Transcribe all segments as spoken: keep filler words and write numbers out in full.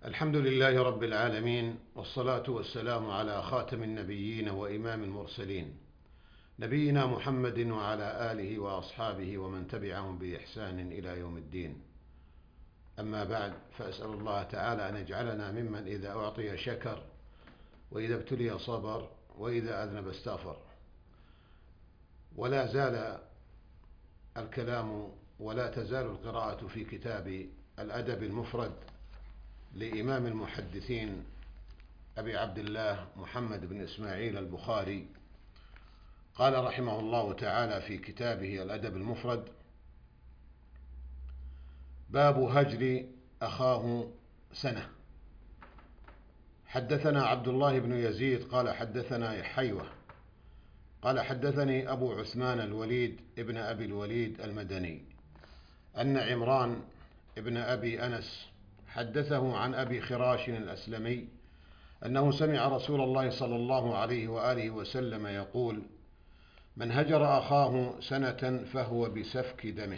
الحمد لله رب العالمين، والصلاة والسلام على خاتم النبيين وإمام المرسلين، نبينا محمد وعلى آله وأصحابه ومن تبعهم بإحسان إلى يوم الدين. أما بعد، فأسأل الله تعالى أن يجعلنا ممن إذا أعطي شكر، وإذا ابتلي صبر، وإذا أذنب استغفر. ولا زال الكلام ولا تزال القراءة في كتاب الأدب المفرد لإمام المحدثين أبي عبد الله محمد بن إسماعيل البخاري. قال رحمه الله تعالى في كتابه الأدب المفرد: باب هجر أخاه سنة. حدثنا عبد الله بن يزيد قال حدثنا حيوة قال حدثني أبو عثمان الوليد ابن أبي الوليد المدني أن عمران ابن أبي أنس حدثه عن أبي خراش الأسلمي أنه سمع رسول الله صلى الله عليه وآله وسلم يقول: من هجر أخاه سنة فهو بسفك دمه.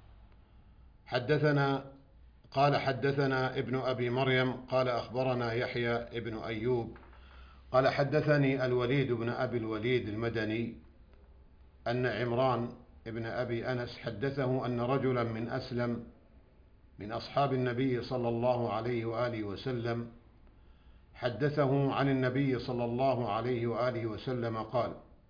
حدثنا قال حدثنا ابن أبي مريم قال أخبرنا يحيى ابن أيوب قال حدثني الوليد بن أبي الوليد المدني أن عمران ابن أبي أنس حدثه أن رجلا من أسلم من أصحاب النبي صلى الله عليه وآله وسلم حدثه عن النبي صلى الله عليه وآله وسلم قال: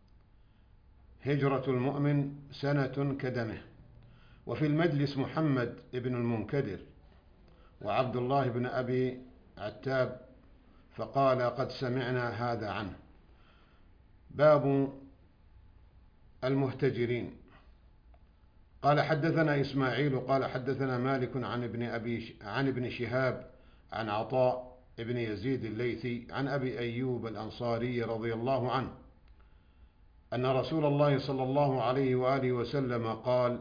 هجرة المؤمن سنة كدمه. وفي المجلس محمد بن المنكدر وعبد الله بن أبي عتاب، فقال: قد سمعنا هذا عنه. باب المهتجرين. قال حدثنا إسماعيل قال حدثنا مالك عن ابن أبي عن ابن شهاب عن عطاء ابن يزيد الليثي عن أبي أيوب الأنصاري رضي الله عنه أن رسول الله صلى الله عليه وآله وسلم قال: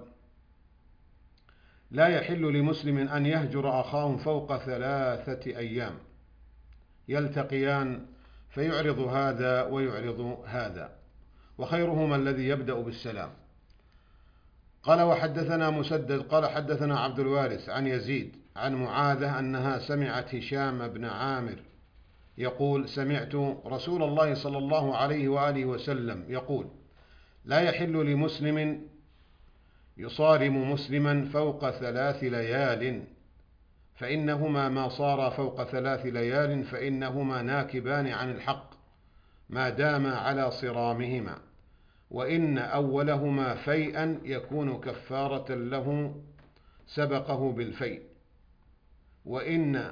لا يحل لمسلم أن يهجر أخاه فوق ثلاثة أيام يلتقيان فيعرض هذا ويعرض هذا، وخيرهما الذي يبدأ بالسلام. قال وحدثنا مسدد قال حدثنا عبد الوارث عن يزيد عن معاذة أنها سمعت هشام بن عامر يقول: سمعت رسول الله صلى الله عليه وآله وسلم يقول: لا يحل لمسلم يصارم مسلما فوق ثلاث ليال، فإنهما ما صار فوق ثلاث ليال فإنهما ناكبان عن الحق ما دام على صرامهما، وإن أولهما فيئا يكون كفارة له سبقه بالفيء، وإن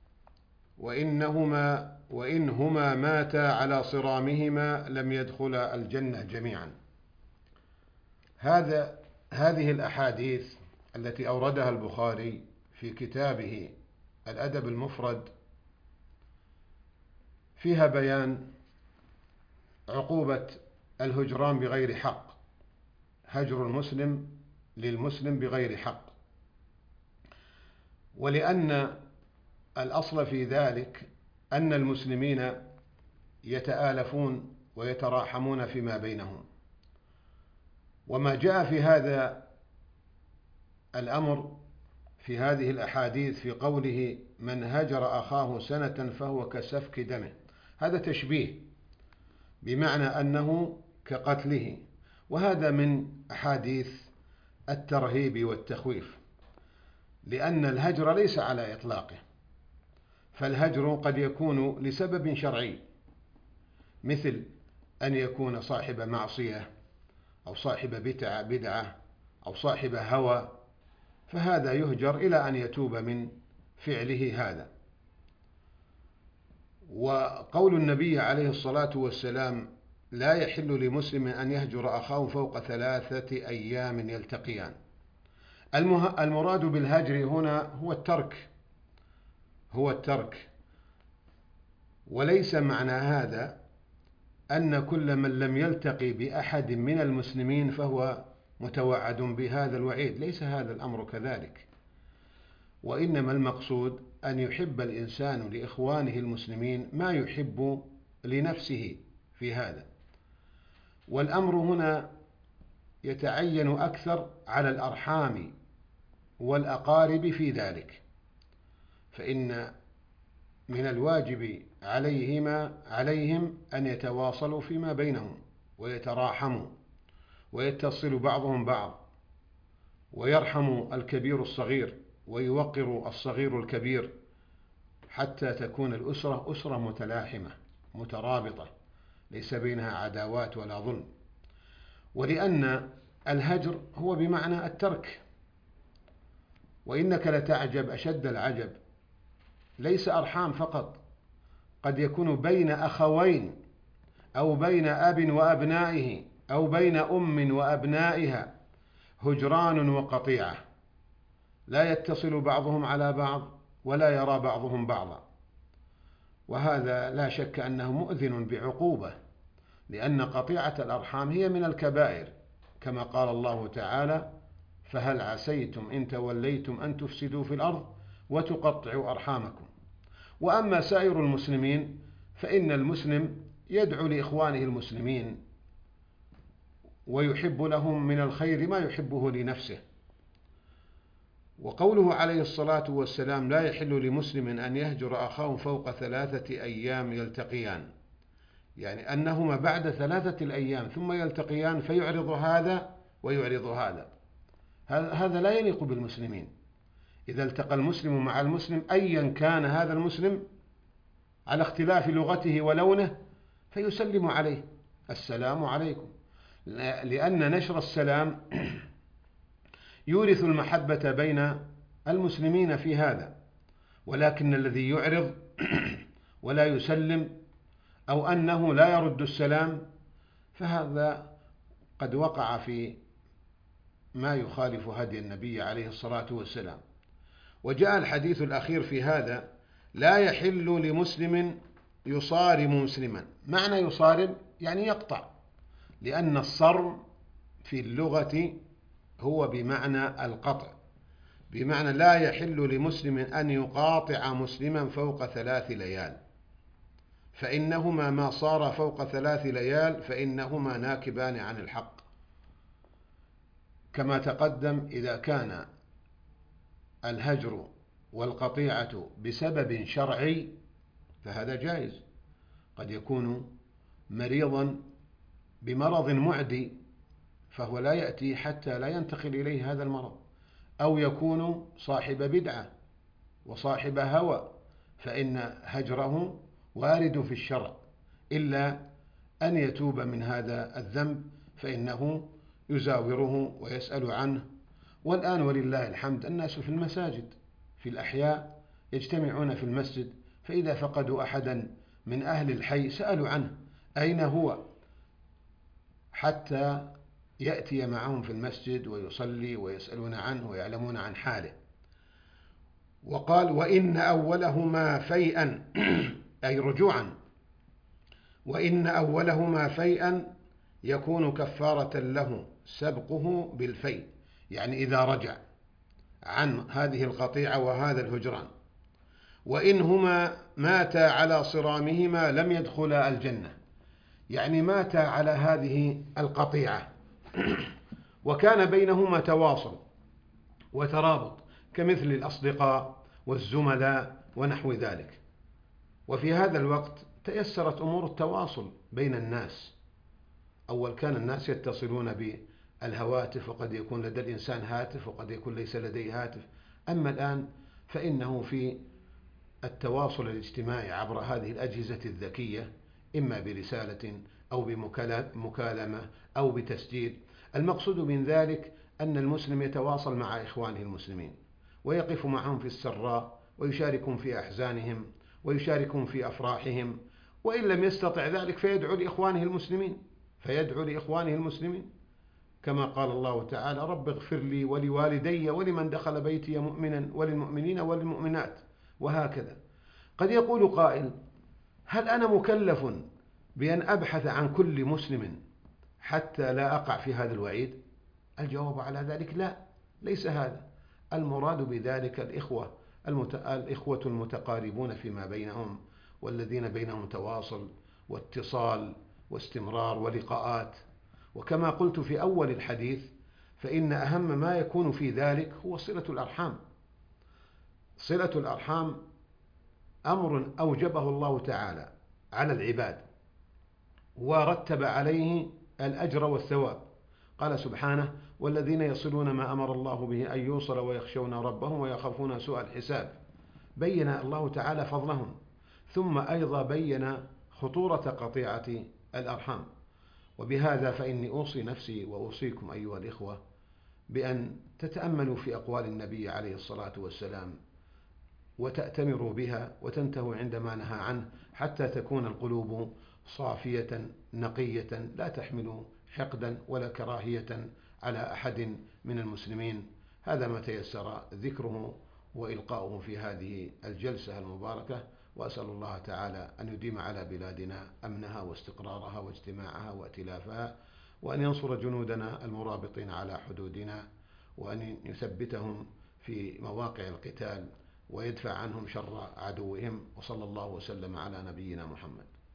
وإنهما وإنهما ماتا على صرامهما لم يدخلا الجنة جميعا. هذا هذه الأحاديث التي أوردها البخاري في كتابه الأدب المفرد فيها بيان عقوبة الهجران بغير حق، هجر المسلم للمسلم بغير حق. ولأن الأصل في ذلك أن المسلمين يتآلفون ويتراحمون فيما بينهم، وما جاء في هذا الأمر في هذه الأحاديث في قوله: من هجر أخاه سنة فهو كسفك دمه، هذا تشبيه بمعنى أنه كقتله، وهذا من أحاديث الترهيب والتخويف، لأن الهجر ليس على إطلاقه، فالهجر قد يكون لسبب شرعي، مثل أن يكون صاحب معصية أو صاحب بدعة أو صاحب هوى، فهذا يهجر إلى أن يتوب من فعله هذا. وقول النبي عليه الصلاة والسلام: لا يحل لمسلم أن يهجر أخاه فوق ثلاثة أيام يلتقيان، المراد بالهجر هنا هو الترك هو الترك وليس معنى هذا أن كل من لم يلتقي بأحد من المسلمين فهو متوعد بهذا الوعيد، ليس هذا الأمر كذلك، وإنما المقصود أن يحب الإنسان لإخوانه المسلمين ما يحب لنفسه في هذا. والأمر هنا يتعين أكثر على الأرحام والأقارب في ذلك، فإن من الواجب عليهما عليهم أن يتواصلوا فيما بينهم ويتراحموا ويتصل بعضهم بعض، ويرحم الكبير الصغير ويوقر الصغير الكبير، حتى تكون الأسرة أسرة متلاحمة مترابطة ليس بينها عداوات ولا ظلم. ولأن الهجر هو بمعنى الترك، وإنك لتعجب أشد العجب، ليس أرحام فقط، قد يكون بين أخوين أو بين أب وأبنائه أو بين أم وأبنائها هجران وقطيعة، لا يتصل بعضهم على بعض ولا يرى بعضهم بعضا، وهذا لا شك أنه مؤذن بعقوبة، لأن قطيعة الأرحام هي من الكبائر، كما قال الله تعالى: فهل عسيتم إن توليتم أن تفسدوا في الأرض وتقطعوا أرحامكم. وأما سائر المسلمين فإن المسلم يدعو لإخوانه المسلمين ويحب لهم من الخير ما يحبه لنفسه. وقوله عليه الصلاة والسلام: لا يحل لمسلم أن يهجر أخاه فوق ثلاثة أيام يلتقيان، يعني أنهما بعد ثلاثة الأيام ثم يلتقيان فيعرض هذا ويعرض هذا، هذا لا يليق بالمسلمين. إذا التقى المسلم مع المسلم أيا كان هذا المسلم على اختلاف لغته ولونه فيسلم عليه: السلام عليكم، لأن نشر السلام يورث المحبة بين المسلمين في هذا. ولكن الذي يعرض ولا يسلم أو أنه لا يرد السلام فهذا قد وقع في ما يخالف هدي النبي عليه الصلاة والسلام. وجاء الحديث الأخير في هذا: لا يحل لمسلم يصارم مسلما. معنى يصارم يعني يقطع، لأن الصرم في اللغة هو بمعنى القطع، بمعنى لا يحل لمسلم أن يقاطع مسلما فوق ثلاث ليال، فإنهما ما صار فوق ثلاث ليال فإنهما ناكبان عن الحق. كما تقدم إذا كان الهجر والقطيعة بسبب شرعي فهذا جائز، قد يكون مريضا بمرض معدي فهو لا يأتي حتى لا ينتقل إليه هذا المرض، أو يكون صاحب بدعة وصاحب هوى فإن هجره وارد في الشرع، إلا أن يتوب من هذا الذنب فإنه يزاوره ويسأل عنه. والآن ولله الحمد الناس في المساجد في الأحياء يجتمعون في المسجد، فإذا فقدوا أحدا من أهل الحي سألوا عنه أين هو، حتى يأتي معهم في المسجد ويصلي ويسألون عنه ويعلمون عن حاله. وقال: وإن أولهما فيئا أي رجوعا، وإن أولهما فيئا يكون كفارة له سبقه بالفيء، يعني إذا رجع عن هذه القطيعة وهذا الهجران. وإنهما ماتا على صرامهما لم يدخلا الجنة، يعني ماتا على هذه القطيعة وكان بينهما تواصل وترابط كمثل الأصدقاء والزملاء ونحو ذلك. وفي هذا الوقت تيسرت أمور التواصل بين الناس. أول كان الناس يتصلون بالهواتف، وقد يكون لدى الإنسان هاتف وقد يكون ليس لديه هاتف. أما الآن فإنه في التواصل الاجتماعي عبر هذه الأجهزة الذكية، إما برسالة أو بمكالمة أو بتسجيل. المقصود من ذلك أن المسلم يتواصل مع إخوانه المسلمين ويقف معهم في السراء ويشاركهم في أحزانهم ويشاركهم في أفراحهم، وإن لم يستطع ذلك فيدعو لإخوانه المسلمين فيدعو لإخوانه المسلمين كما قال الله تعالى: رب اغفر لي ولوالدي ولمن دخل بيتي مؤمنا وللمؤمنين وللمؤمنات. وهكذا. قد يقول قائل: هل أنا مكلف بأن أبحث عن كل مسلم حتى لا أقع في هذا الوعيد؟ الجواب على ذلك لا، ليس هذا المراد بذلك. الإخوة الإخوة المتقاربون فيما بينهم، والذين بينهم تواصل واتصال واستمرار ولقاءات. وكما قلت في أول الحديث فإن أهم ما يكون في ذلك هو صلة الأرحام. صلة الأرحام أمر أوجبه الله تعالى على العباد ورتب عليه الأجر والثواب. قال سبحانه: والذين يصلون ما أمر الله به أن يوصل ويخشون ربهم ويخافون سوء الحساب. بين الله تعالى فضلهم، ثم أيضا بين خطورة قطيعة الأرحام. وبهذا فإني أوصي نفسي وأوصيكم أيها الإخوة بأن تتأملوا في أقوال النبي عليه الصلاة والسلام وتأتمروا بها وتنتهوا عندما نهى عنه، حتى تكون القلوب صافية نقية لا تحمل حقدا ولا كراهية على أحد من المسلمين. هذا ما تيسر ذكره وإلقاؤه في هذه الجلسة المباركة، وأسأل الله تعالى أن يديم على بلادنا أمنها واستقرارها واجتماعها وائتلافها، وأن ينصر جنودنا المرابطين على حدودنا، وأن يثبتهم في مواقع القتال ويدفع عنهم شر عدوهم. وصلى الله وسلم على نبينا محمد.